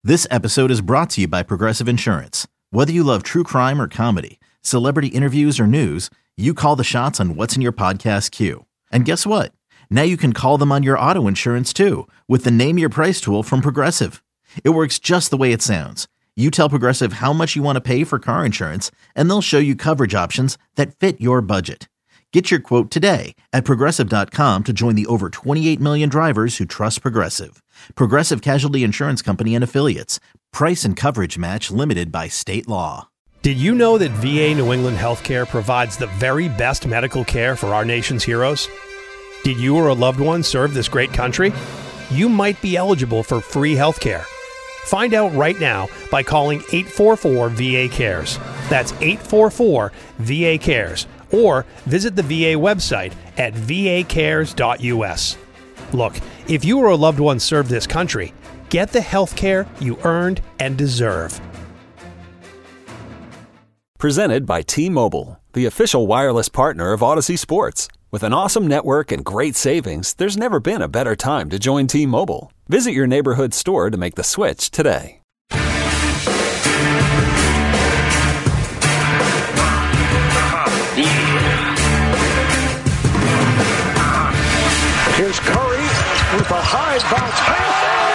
This episode is brought to you by Progressive Insurance. Whether you love true crime or comedy, celebrity interviews or news, you call the shots on what's in your podcast queue. And guess what? Now you can call them on your auto insurance too with the Name Your Price tool from Progressive. It works just the way it sounds. You tell Progressive how much you want to pay for car insurance, and they'll show you coverage options that fit your budget. Get your quote today at Progressive.com to join the over 28 million drivers who trust Progressive. Progressive Casualty Insurance Company and Affiliates. Price and coverage match limited by state law. Did you know that VA New England Healthcare provides the very best medical care for our nation's heroes? Did you or a loved one serve this great country? You might be eligible for free healthcare. Find out right now by calling 844-VA-CARES. That's 844-VA-CARES. Or visit the VA website at vacares.us. Look, if you or a loved one served this country, get the health care you earned and deserve. Presented by T-Mobile, the official wireless partner of Odyssey Sports. With an awesome network and great savings, there's never been a better time to join T-Mobile. Visit your neighborhood store to make the switch today. Here's Curry with a high bounce pass.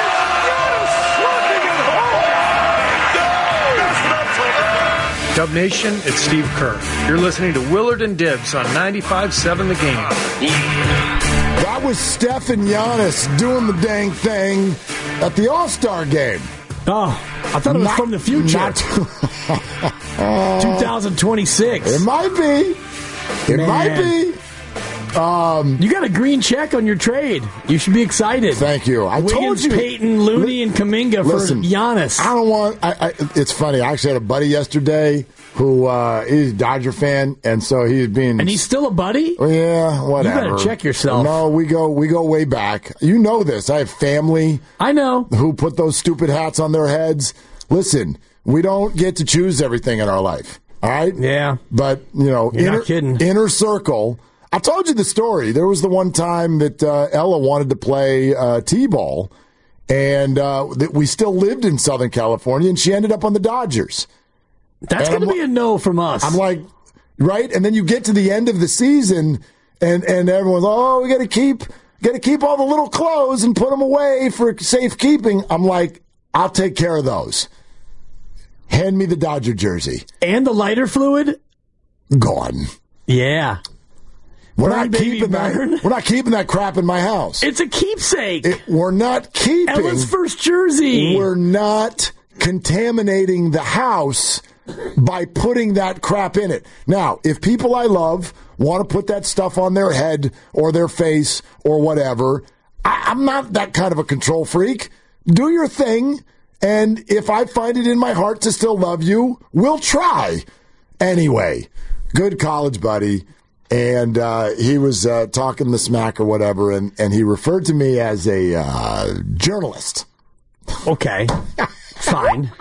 Dub Nation, it's Steve Kerr. You're listening to Willard and Dibbs on 95.7 The Game. That was Steph and Giannis doing the dang thing at the All-Star game. Oh, I thought it was from the future. 2026. It might be. It might be. You got a green check on your trade. You should be excited. Thank you. I Wiggins, told you. Peyton, Looney, and Kuminga for Giannis. I don't want. It's funny. I actually had a buddy yesterday who is a Dodger fan, and so he's being. And he's still a buddy? Yeah, whatever. You better check yourself. No, we go way back. You know this. I have family. I know. Who put those stupid hats on their heads. Listen, we don't get to choose everything in our life. All right. Yeah. But you're not kidding. Inner circle. I told you the story. There was the one time that Ella wanted to play T-ball, and that we still lived in Southern California, and she ended up on the Dodgers. That's going to be a no from us. I'm like, right? And then you get to the end of the season, and everyone's, we got to keep all the little clothes and put them away for safekeeping. I'm like, I'll take care of those. Hand me the Dodger jersey. And the lighter fluid? Gone. Yeah. We're not keeping that crap in my house. It's a keepsake. We're not keeping Ella's first jersey. We're not contaminating the house by putting that crap in it. Now, if people I love want to put that stuff on their head or their face or whatever, I'm not that kind of a control freak. Do your thing, and if I find it in my heart to still love you, we'll try. Anyway, good college buddy. And he was talking the smack or whatever, and he referred to me as a journalist. Okay, fine.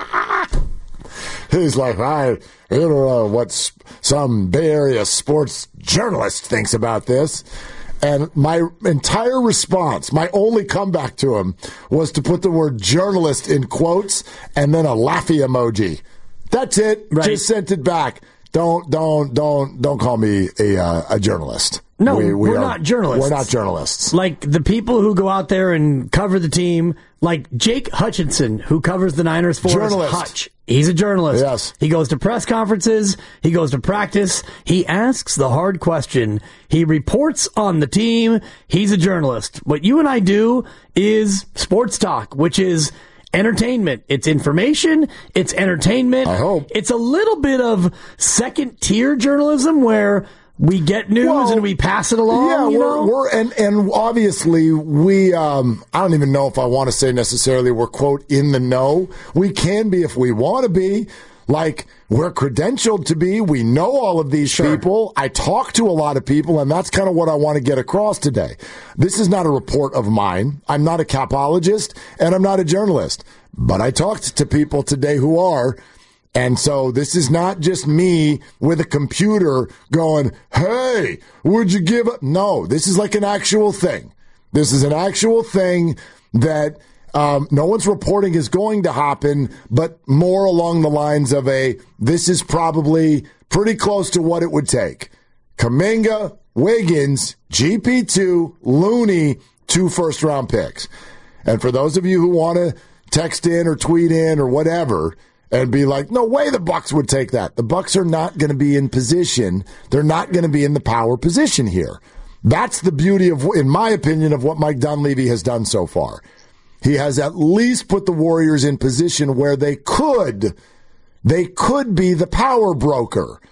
He's like, I don't know what some Bay Area sports journalist thinks about this. And my entire response, my only comeback to him, was to put the word journalist in quotes and then a laughy emoji. That's it. Right. Just sent it back. Don't call me a journalist. No, we're not journalists. We're not journalists. Like the people who go out there and cover the team, like Jake Hutchinson, who covers the Niners for us. Hutch. He's a journalist. Yes. He goes to press conferences. He goes to practice. He asks the hard question. He reports on the team. He's a journalist. What you and I do is sports talk, which is entertainment. It's information. It's entertainment. I hope. It's a little bit of second-tier journalism where we get news and we pass it along. Yeah, and obviously we. I don't even know if I want to say necessarily we're quote in the know. We can be if we want to be. Like, we're credentialed to be. We know all of these people. I talk to a lot of people, and that's kind of what I want to get across today. This is not a report of mine. I'm not a capologist, and I'm not a journalist. But I talked to people today who are. And so this is not just me with a computer going, hey, would you give up? No, this is like an actual thing. This is an actual thing that no one's reporting is going to happen, but more along the lines of this is probably pretty close to what it would take. Kuminga, Wiggins, GP2, Looney, 2 first-round picks. And for those of you who want to text in or tweet in or whatever and be like, no way the Bucks would take that. The Bucks are not going to be in position. They're not going to be in the power position here. That's the beauty of, in my opinion, of what Mike Dunleavy has done so far. He has at least put the Warriors in position where they could be the power broker.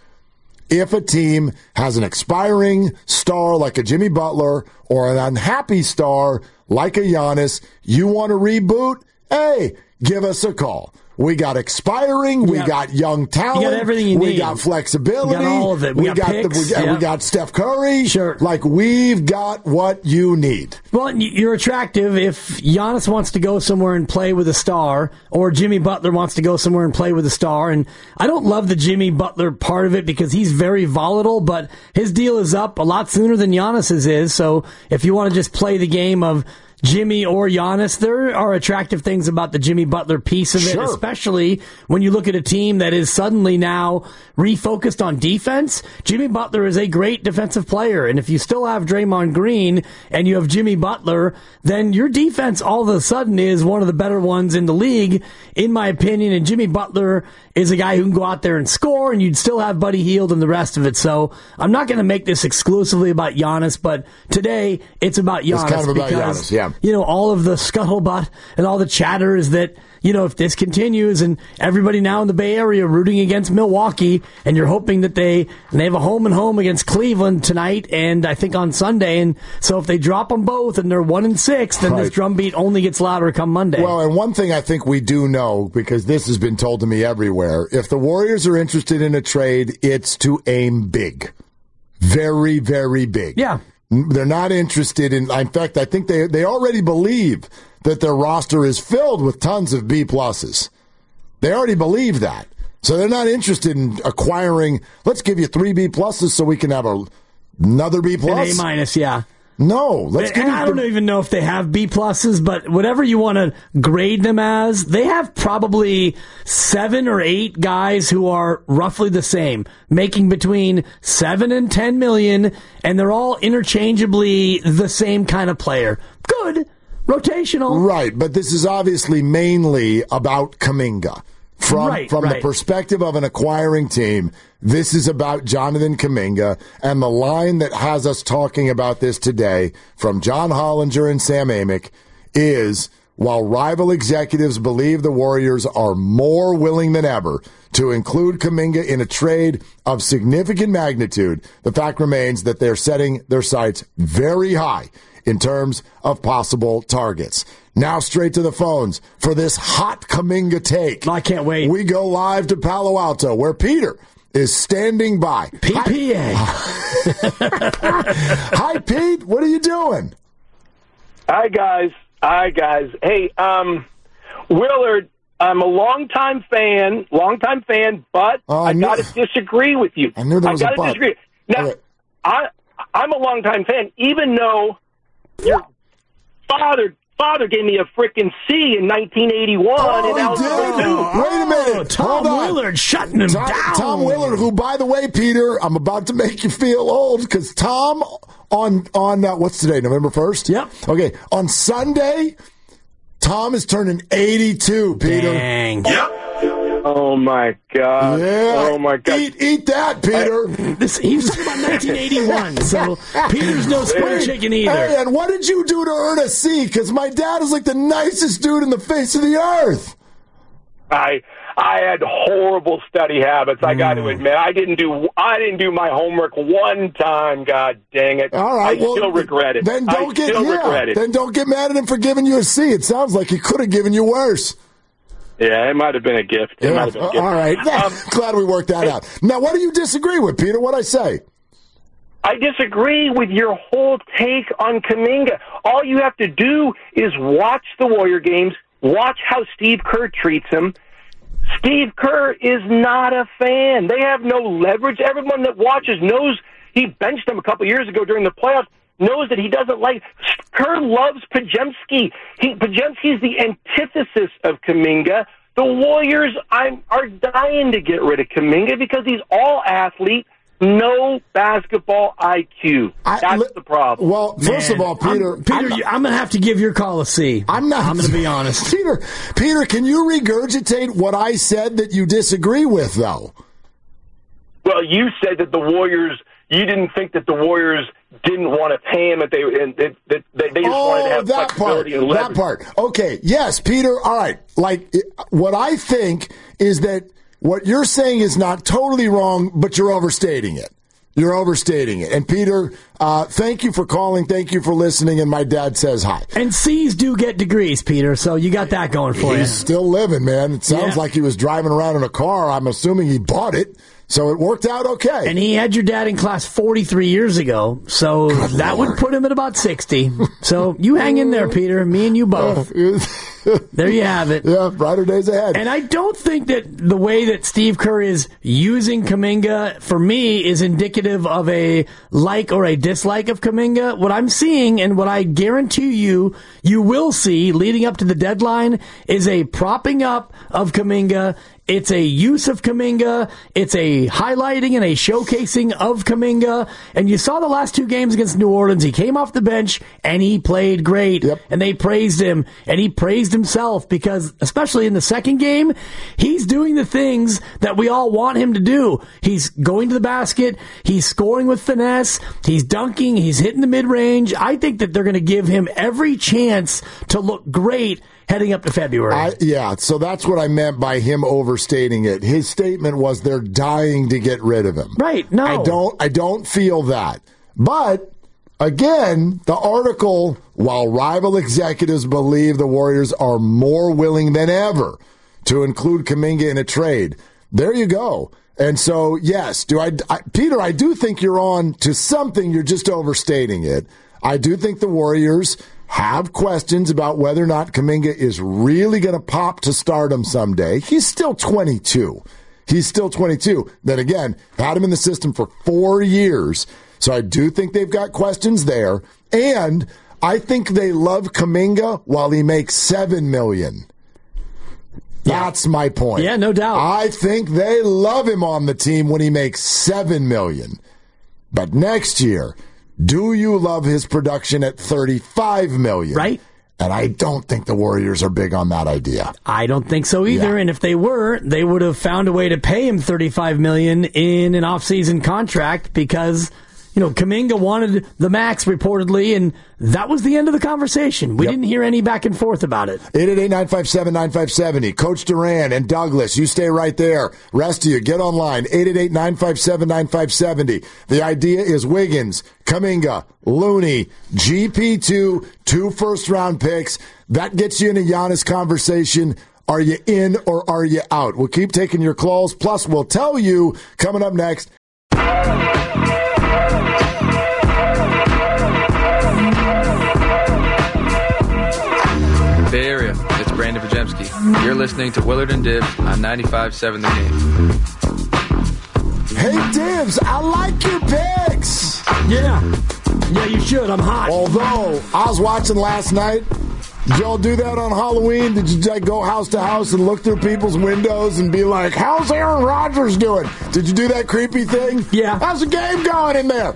If a team has an expiring star like a Jimmy Butler or an unhappy star like a Giannis, you want to reboot? Hey, give us a call. We got expiring. We got young talent. You got everything you need. We got flexibility. We got all of it. We got picks. We got Steph Curry. Sure. Like, we've got what you need. Well, you're attractive if Giannis wants to go somewhere and play with a star, or Jimmy Butler wants to go somewhere and play with a star. And I don't love the Jimmy Butler part of it because he's very volatile, but his deal is up a lot sooner than Giannis's is. So if you want to just play the game of Jimmy or Giannis, there are attractive things about the Jimmy Butler piece of it, sure, especially when you look at a team that is suddenly now refocused on defense. Jimmy Butler is a great defensive player, and if you still have Draymond Green and you have Jimmy Butler, then your defense all of a sudden is one of the better ones in the league, in my opinion, and Jimmy Butler is a guy who can go out there and score, and you'd still have Buddy Hield and the rest of it. So I'm not going to make this exclusively about Giannis, but today it's about Giannis. It's kind of about Giannis, yeah. You know, all of the scuttlebutt and all the chatter is that, you know, if this continues and everybody now in the Bay Area rooting against Milwaukee, and you're hoping that they have a home and home against Cleveland tonight and I think on Sunday, and so if they drop them both and they're 1-6, then this drumbeat only gets louder come Monday. Well, and one thing I think we do know, because this has been told to me everywhere, if the Warriors are interested in a trade, it's to aim big. Very, very big. Yeah. They're not interested in fact, I think they already believe that their roster is filled with tons of B pluses. They already believe that. So they're not interested in acquiring, let's give you 3 B pluses so we can have another B plus. An A minus, yeah. No, I don't even know if they have B pluses, but whatever you want to grade them as, they have probably 7 or 8 guys who are roughly the same, making between 7 and 10 million, and they're all interchangeably the same kind of player. Good, rotational. Right, but this is obviously mainly about Kuminga. From the perspective of an acquiring team, this is about Jonathan Kuminga, and the line that has us talking about this today from John Hollinger and Sam Amick is, while rival executives believe the Warriors are more willing than ever to include Kuminga in a trade of significant magnitude, the fact remains that they're setting their sights very high in terms of possible targets. Now straight to the phones for this hot Kuminga take. I can't wait. We go live to Palo Alto, where Peter is standing by. PPA. Hi, Pete. What are you doing? Hi, guys. Hey, Willard, I'm a longtime fan, but I got to disagree with you. I knew there was a but. Disagree. Now, okay. I'm a longtime fan, even though your father gave me a freaking C in 1981. Oh, he did? Wait a minute. Tom Willard shutting him down. Tom Willard, who, by the way, Peter, I'm about to make you feel old, because Tom, on what's today, November 1st? Yep. Okay, on Sunday, Tom is turning 82, Peter. Dang. Yep. Oh, my God. Yeah. Oh, my God. Eat that, Peter. He was talking about 1981, so Peter's no spring chicken either. Hey, and what did you do to earn a C? Because my dad is like the nicest dude in the face of the earth. I had horrible study habits, I got to admit. I didn't do my homework one time, God dang it. All right, I still regret it. Then don't regret it. Then don't get mad at him for giving you a C. It sounds like he could have given you worse. Yeah, it might have been a gift. All right. Glad we worked that out. Now, what do you disagree with, Peter? What'd I say? I disagree with your whole take on Kuminga. All you have to do is watch the Warrior games, watch how Steve Kerr treats him. Steve Kerr is not a fan. They have no leverage. Everyone that watches knows he benched him a couple years ago during the playoffs. knows that he doesn't like. Kerr loves Podziemski. Podziemski's the antithesis of Kuminga. The Warriors are dying to get rid of Kuminga because he's all athlete, no basketball IQ. That's the problem. Well, first of all, Peter, I'm going to have to give your call a C. I'm going to be honest. Peter, can you regurgitate what I said that you disagree with, though? Well, you said that the Warriors. You didn't think that the Warriors didn't want to pay him, that they just wanted to have flexibility and leverage. That part. Okay. Yes, Peter. All right. Like, what I think is that what you're saying is not totally wrong, but you're overstating it. You're overstating it. And Peter, thank you for calling. Thank you for listening. And my dad says hi. And C's do get degrees, Peter, so you got that going for you. He's still living, man. It sounds like he was driving around in a car. I'm assuming he bought it. So it worked out okay. And he had your dad in class 43 years ago, so that would put him at about 60. So you hang in there, Peter. Me and you both. There you have it. Yeah, brighter days ahead. And I don't think that the way that Steve Kerr is using Kuminga, for me, is indicative of a like or a dislike of Kuminga. What I'm seeing, and what I guarantee you will see leading up to the deadline, is a propping up of Kuminga. It's a use of Kuminga. It's a highlighting and a showcasing of Kuminga. And you saw the last two games against New Orleans. He came off the bench, and he played great. Yep. And they praised him, and he praised himself because, especially in the second game, he's doing the things that we all want him to do. He's going to the basket. He's scoring with finesse. He's dunking. He's hitting the mid-range. I think that they're going to give him every chance to look great heading up to February. So that's what I meant by him overstating it. His statement was they're dying to get rid of him. Right. No. I don't feel that. But again, the article, while rival executives believe the Warriors are more willing than ever to include Kuminga in a trade, there you go. And so, yes, Peter, I do think you're on to something. You're just overstating it. I do think the Warriors have questions about whether or not Kuminga is really going to pop to stardom someday. He's still 22. Then again, had him in the system for 4 years. So I do think they've got questions there. And I think they love Kuminga while he makes $7 million. That's my point. Yeah, no doubt. I think they love him on the team when he makes $7 million. But next year, do you love his production at $35 million? Right. And I don't think the Warriors are big on that idea. I don't think so either. Yeah. And if they were, they would have found a way to pay him $35 million in an offseason contract because, Kuminga wanted the max reportedly, and that was the end of the conversation. We didn't hear any back and forth about it. 888-957-9570. Coach Duran and Douglas, you stay right there. Rest of you, get online. 888-957-9570. The idea is Wiggins, Kuminga, Looney, GP2, 2 first-round picks. That gets you in a Giannis conversation. Are you in or are you out? We'll keep taking your calls. Plus, we'll tell you coming up next. Bay Area, it's Brandon Podziemski. You're listening to Willard and Dibs on 95.7 The Game. Hey, Dibs, I like your picks. Yeah, you should. I'm hot. Although, I was watching last night. Did y'all do that on Halloween? Did you go house to house and look through people's windows and be like, how's Aaron Rodgers doing? Did you do that creepy thing? Yeah. How's the game going in there?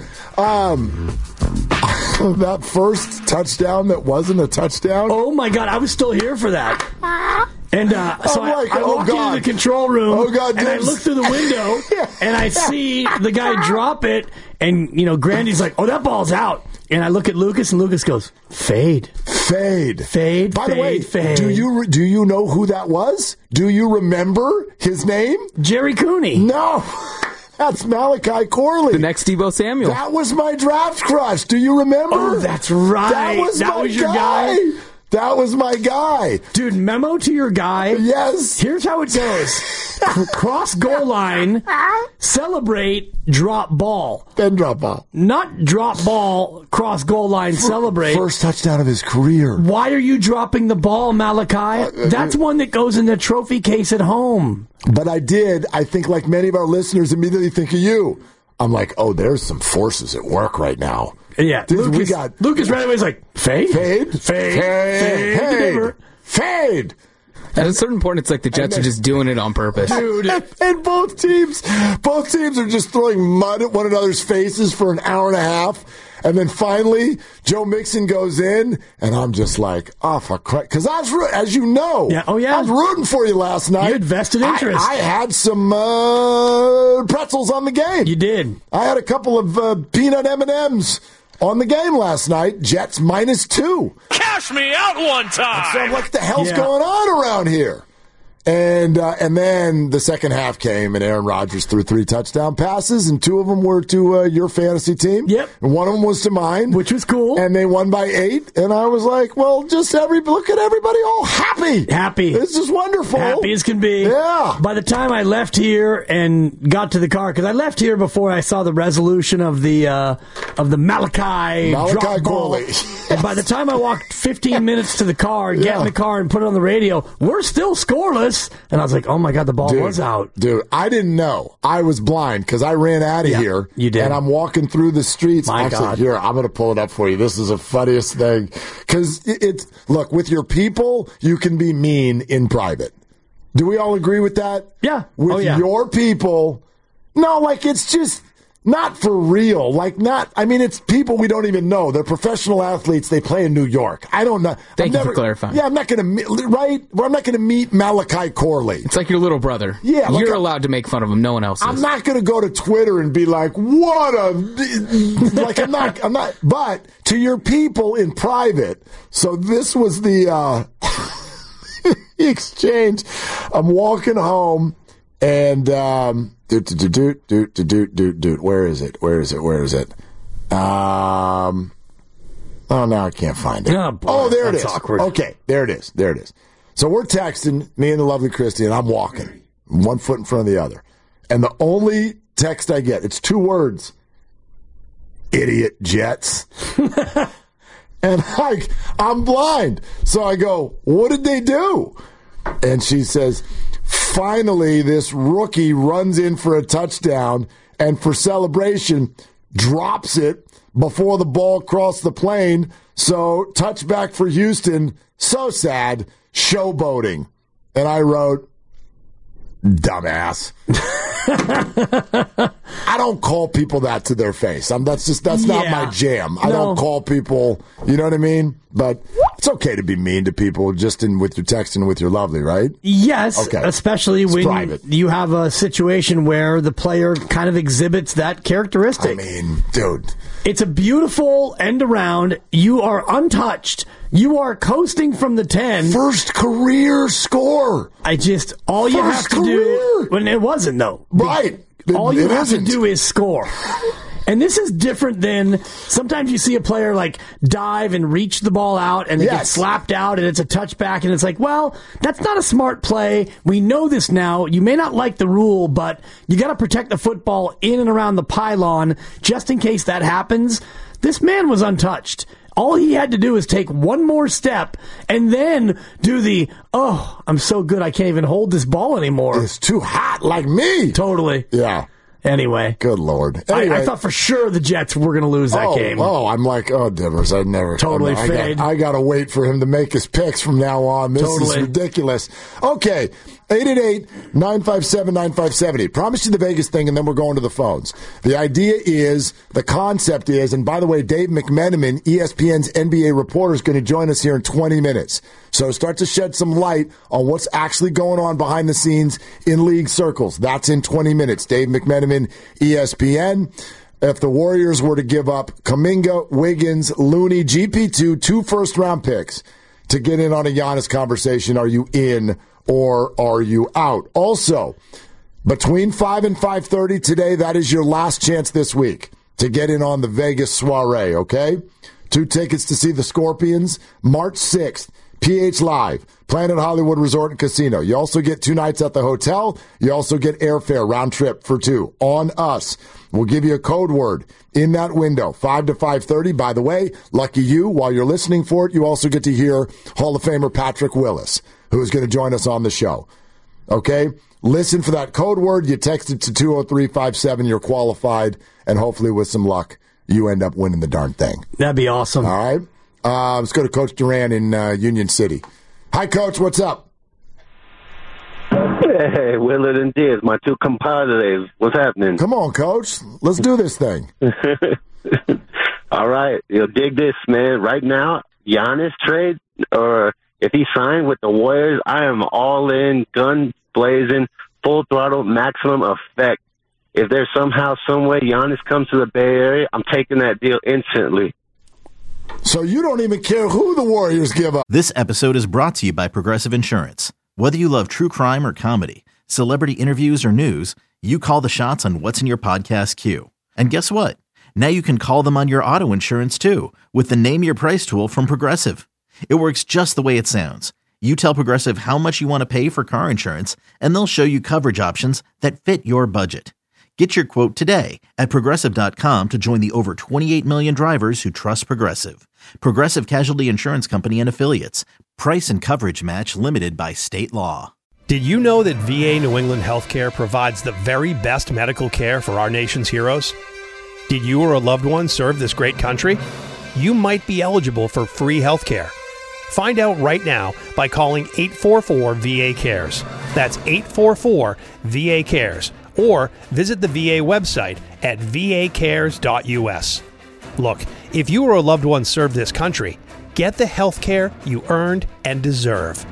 That first touchdown that wasn't a touchdown. Oh, my God. I was still here for that. And so I walked into the control room, and I look through the window, and I see the guy drop it, and, Grandy's like, oh, that ball's out. And I look at Lucas, and Lucas goes, fade. By the way, do you know who that was? Do you remember his name? Jerry Cooney. No. That's Malachi Corley. The next Deebo Samuel. That was my draft crush. Do you remember? Oh, that's right. That was your guy. That was my guy. Dude, memo to your guy. Yes. Here's how it goes. Cross goal line, celebrate, drop ball. Then drop ball. Not drop ball, cross goal line, celebrate. First touchdown of his career. Why are you dropping the ball, Malachi? That's one that goes in the trophy case at home. But I think like many of our listeners, immediately think of you. I'm like, oh, there's some forces at work right now. Yeah, Dude, Lucas right away is like, fade? Fade. At a certain point, it's like the Jets are just doing it on purpose. Dude, and both teams are just throwing mud at one another's faces for an hour and a half. And then finally, Joe Mixon goes in, and I'm just like, oh, for Christ. Because I was, as you know, I was rooting for you last night. You had vested interest. I had some pretzels on the game. You did. I had a couple of peanut M&Ms on the game last night. Jets -2. Cash me out one time. So I'm like, what the hell's going on around here? And then the second half came, and Aaron Rodgers threw 3 touchdown passes, and 2 of them were to your fantasy team. Yep. And 1 of them was to mine. Which was cool. And they won by 8, and I was like, well, just look at everybody all happy. Happy. This is wonderful. Happy as can be. Yeah. By the time I left here and got to the car, because I left here before I saw the resolution of the Malachi drop ball. Yes. And by the time I walked 15 minutes to the car, get in the car and put it on the radio, we're still scoreless. And I was like, oh my God, the ball was out. Dude, I didn't know. I was blind because I ran out of here. You did. And I'm walking through the streets. My God. Here, I'm going to pull it up for you. This is the funniest thing. Because look, with your people, you can be mean in private. Do we all agree with that? Yeah. With your people, no, like it's just not for real. Like it's people we don't even know. They're professional athletes. They play in New York. I don't know. Thank you for clarifying. Yeah, I'm not going to meet, right? I'm not going to meet Malachi Corley. It's like your little brother. Yeah. Like You're allowed to make fun of him. No one else is. I'm not going to go to Twitter and be like, what a, like I'm not, but to your people in private. So this was the, exchange. I'm walking home and, where is it? Oh, now I can't find it. Oh, there it is. Awkward. Okay, there it is. So we're texting, me and the lovely Christy, and I'm walking, one foot in front of the other. And the only text I get, it's 2 words. Idiot Jets. And I'm blind. So I go, what did they do? And she says, finally, this rookie runs in for a touchdown and for celebration drops it before the ball crossed the plane. So touchback for Houston. So sad. Showboating. And I wrote, dumbass. I don't call people that to their face. That's not my jam. I don't call people, you know what I mean? But it's okay to be mean to people just with your text and with your lovely, right? Yes, okay. Especially when private. You have a situation where the player kind of exhibits that characteristic. I mean, dude. It's a beautiful end around. You are untouched. You are coasting from the 10. First career score. All you have to do. When it wasn't, though. Right. All you have to do is score. And this is different than sometimes you see a player like dive and reach the ball out and it gets slapped out and it's a touchback and it's like, well, that's not a smart play. We know this now. You may not like the rule, but you got to protect the football in and around the pylon just in case that happens. This man was untouched. All he had to do is take one more step and then do I'm so good I can't even hold this ball anymore. It's too hot like me. Totally. Yeah. Anyway. Good Lord. Anyway. I thought for sure the Jets were going to lose that game. Oh, I'm like, Divers, I'd never. Totally fade. I got to wait for him to make his picks from now on. This is ridiculous. Okay. 888-957-9570. Promise you the Vegas thing, and then we're going to the phones. The concept is, and by the way, Dave McMenamin, ESPN's NBA reporter, is going to join us here in 20 minutes. So start to shed some light on what's actually going on behind the scenes in league circles. That's in 20 minutes. Dave McMenamin, ESPN. If the Warriors were to give up Kuminga, Wiggins, Looney, GP2, 2 first-round picks to get in on a Giannis conversation, are you in or are you out? Also, between 5 and 5:30 today, that is your last chance this week to get in on the Vegas soiree, okay? 2 tickets to see the Scorpions, March 6th, PH Live, Planet Hollywood Resort and Casino. You also get 2 nights at the hotel. You also get airfare round trip for 2 on us. We'll give you a code word in that window, 5 to 5:30. By the way, lucky you, while you're listening for it, you also get to hear Hall of Famer Patrick Willis, who is going to join us on the show. Okay? Listen for that code word. You text it to 20357. You're qualified, and hopefully with some luck, you end up winning the darn thing. That'd be awesome. All right. Let's go to Coach Duran in Union City. Hi, Coach. What's up? Hey, Willard and Diaz, my two compadres. What's happening? Come on, Coach. Let's do this thing. All right. You'll dig this, man. Right now, Giannis trade, or if he signed with the Warriors, I am all in, gun blazing, full throttle, maximum effect. If there's somehow, some way Giannis comes to the Bay Area, I'm taking that deal instantly. So you don't even care who the Warriors give up. This episode is brought to you by Progressive Insurance. Whether you love true crime or comedy, celebrity interviews or news, you call the shots on what's in your podcast queue. And guess what? Now you can call them on your auto insurance too with the Name Your Price tool from Progressive. It works just the way it sounds. You tell Progressive how much you want to pay for car insurance, and they'll show you coverage options that fit your budget. Get your quote today at Progressive.com to join the over 28 million drivers who trust Progressive. Progressive Casualty Insurance Company and Affiliates. Price and coverage match limited by state law. Did you know that VA New England Healthcare provides the very best medical care for our nation's heroes? Did you or a loved one serve this great country? You might be eligible for free healthcare. Find out right now by calling 844-VA-CARES. That's 844-VA-CARES. Or visit the VA website at vacares.us. Look, if you or a loved one served this country, get the health care you earned and deserve.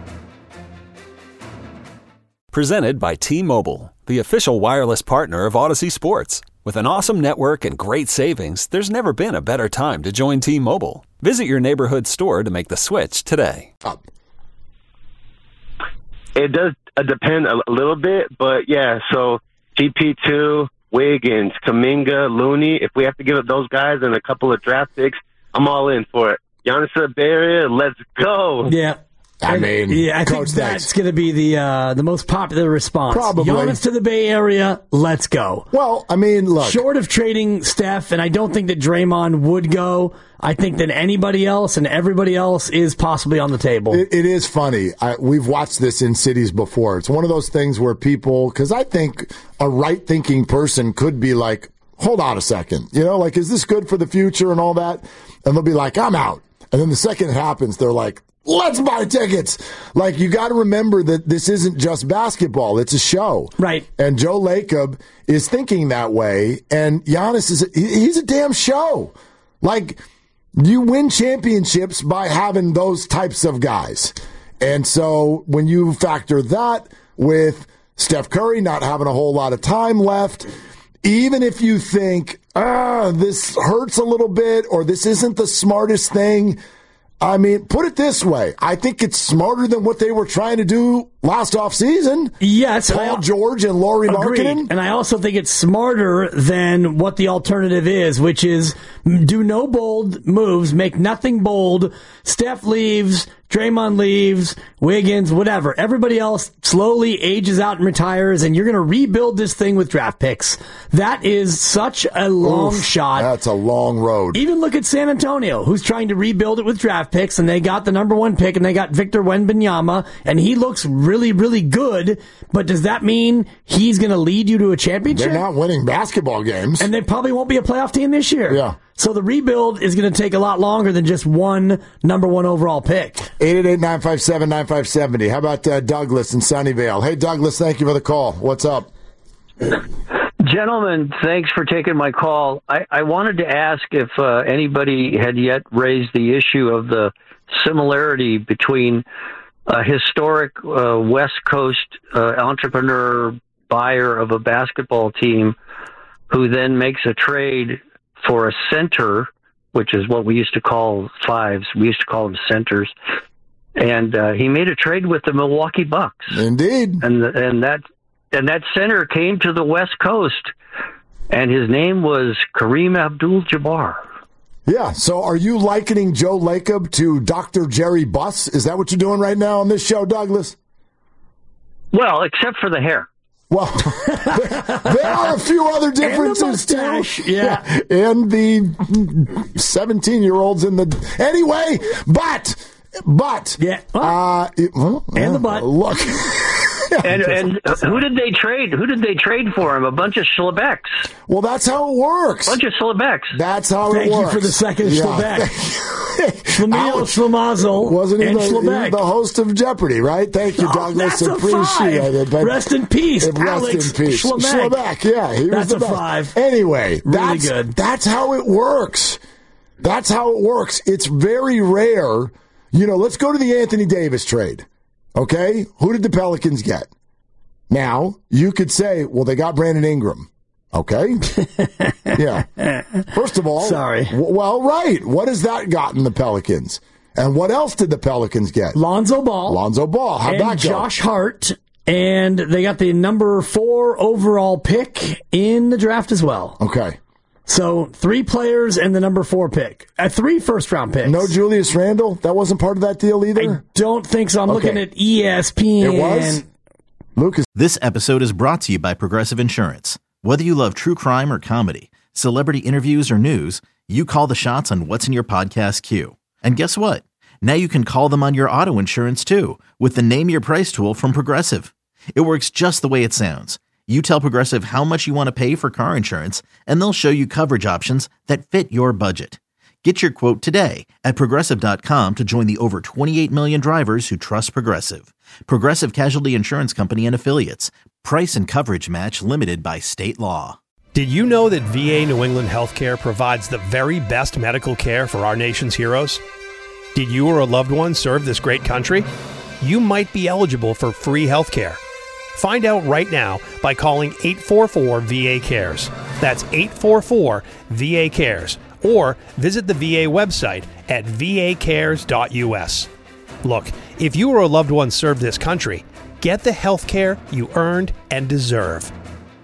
Presented by T-Mobile, the official wireless partner of Odyssey Sports. With an awesome network and great savings, there's never been a better time to join T-Mobile. Visit your neighborhood store to make the switch today. It does depend a little bit, but yeah, so GP2, Wiggins, Kuminga, Looney, if we have to give up those guys and a couple of draft picks, I'm all in for it. Giannis to the Bay Area, let's go. Yeah. I mean, I think that's going to be the most popular response. Probably. Giannis to the Bay Area, let's go. Well, I mean, look. Short of trading Steph, and I don't think that Draymond would go, I think that anybody else and everybody else is possibly on the table. It is funny. We've watched this in cities before. It's one of those things where people, because I think a right-thinking person could be like, hold on a second. You know, like, is this good for the future and all that? And they'll be like, I'm out. And then the second it happens, they're like, let's buy tickets. Like, you got to remember that this isn't just basketball. It's a show. Right. And Joe Lacob is thinking that way. And Giannis he's a damn show. Like, you win championships by having those types of guys. And so when you factor that with Steph Curry not having a whole lot of time left, even if you think, this hurts a little bit or this isn't the smartest thing, I mean, put it this way. I think it's smarter than what they were trying to do last offseason. Yes. Paul George and Lauri Markkanen. And I also think it's smarter than what the alternative is, which is do no bold moves, make nothing bold. Steph leaves, Draymond leaves, Wiggins, whatever. Everybody else slowly ages out and retires, and you're going to rebuild this thing with draft picks. That is such a long shot. That's a long road. Even look at San Antonio, who's trying to rebuild it with draft picks, and they got the number one pick, and they got Victor Wembanyama, and he looks really, really good. But does that mean he's going to lead you to a championship? They're not winning basketball games. And they probably won't be a playoff team this year. Yeah. So the rebuild is going to take a lot longer than just one number one overall pick. 888-957-9570. How about Douglas in Sunnyvale? Hey, Douglas, thank you for the call. What's up? Gentlemen, thanks for taking my call. I wanted to ask if anybody had yet raised the issue of the similarity between a historic West Coast entrepreneur buyer of a basketball team who then makes a trade for a center, which is what we used to call fives. We used to call them centers. And he made a trade with the Milwaukee Bucks. Indeed. And that center came to the West Coast, and his name was Kareem Abdul-Jabbar. Yeah, so are you likening Joe Lacob to Dr. Jerry Buss? Is that what you're doing right now on this show, Douglas? Well, except for the hair. Well, there are a few other differences, too. Yeah. And the 17-year-olds in the... Anyway, but... Yeah. and the butt. Look... And who did they trade? Who did they trade for him? A bunch of Schlebecks. Well, that's how it works. A bunch of Schlebecks. That's how Thank it works. you for the second Schlebeck. Schlemiel, Schlemazel, wasn't he and the Schlebeck. host of Jeopardy, right? Thank you, Douglas. That's a Appreciate it. But rest in peace, Alex in peace. Schlebeck. Yeah, he was That's the a best. 5. Anyway, Really good. That's how it works. That's how it works. It's very rare. Let's go to the Anthony Davis trade. Okay? Who did the Pelicans get? Now, you could say, well, they got Brandon Ingram. Okay? Yeah. First of all, sorry. Well, right. What has that gotten the Pelicans? And what else did the Pelicans get? Lonzo Ball. How'd and that go? Josh Hart. And they got the number 4 overall pick in the draft as well. Okay. So 3 players and the number 4 pick. 3 first-round picks. No Julius Randle? That wasn't part of that deal either? I don't think so. I'm looking at ESPN. It was? Lucas. This episode is brought to you by Progressive Insurance. Whether you love true crime or comedy, celebrity interviews or news, you call the shots on what's in your podcast queue. And guess what? Now you can call them on your auto insurance too with the Name Your Price tool from Progressive. It works just the way it sounds. You tell Progressive how much you want to pay for car insurance, and they'll show you coverage options that fit your budget. Get your quote today at Progressive.com to join the over 28 million drivers who trust Progressive. Progressive Casualty Insurance Company and Affiliates. Price and coverage match limited by state law. Did you know that VA New England Healthcare provides the very best medical care for our nation's heroes? Did you or a loved one serve this great country? You might be eligible for free healthcare. Find out right now by calling 844-VA-CARES. That's 844-VA-CARES. Or visit the VA website at vacares.us. Look, if you or a loved one served this country, get the health care you earned and deserve.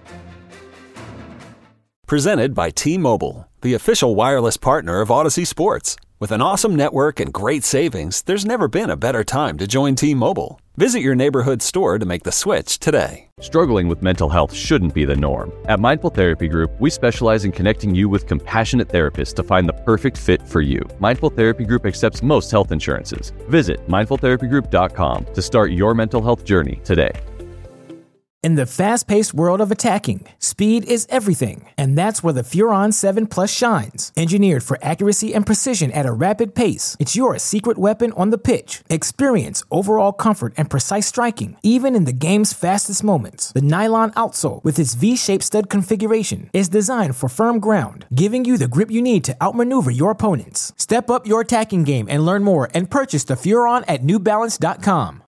Presented by T-Mobile, the official wireless partner of Odyssey Sports. With an awesome network and great savings, there's never been a better time to join T-Mobile. Visit your neighborhood store to make the switch today. Struggling with mental health shouldn't be the norm. At Mindful Therapy Group, we specialize in connecting you with compassionate therapists to find the perfect fit for you. Mindful Therapy Group accepts most health insurances. Visit mindfultherapygroup.com to start your mental health journey today. In the fast-paced world of attacking, speed is everything, and that's where the Furon 7 Plus shines. Engineered for accuracy and precision at a rapid pace, it's your secret weapon on the pitch. Experience overall comfort and precise striking, even in the game's fastest moments. The nylon outsole, with its V-shaped stud configuration, is designed for firm ground, giving you the grip you need to outmaneuver your opponents. Step up your attacking game and learn more and purchase the Furon at NewBalance.com.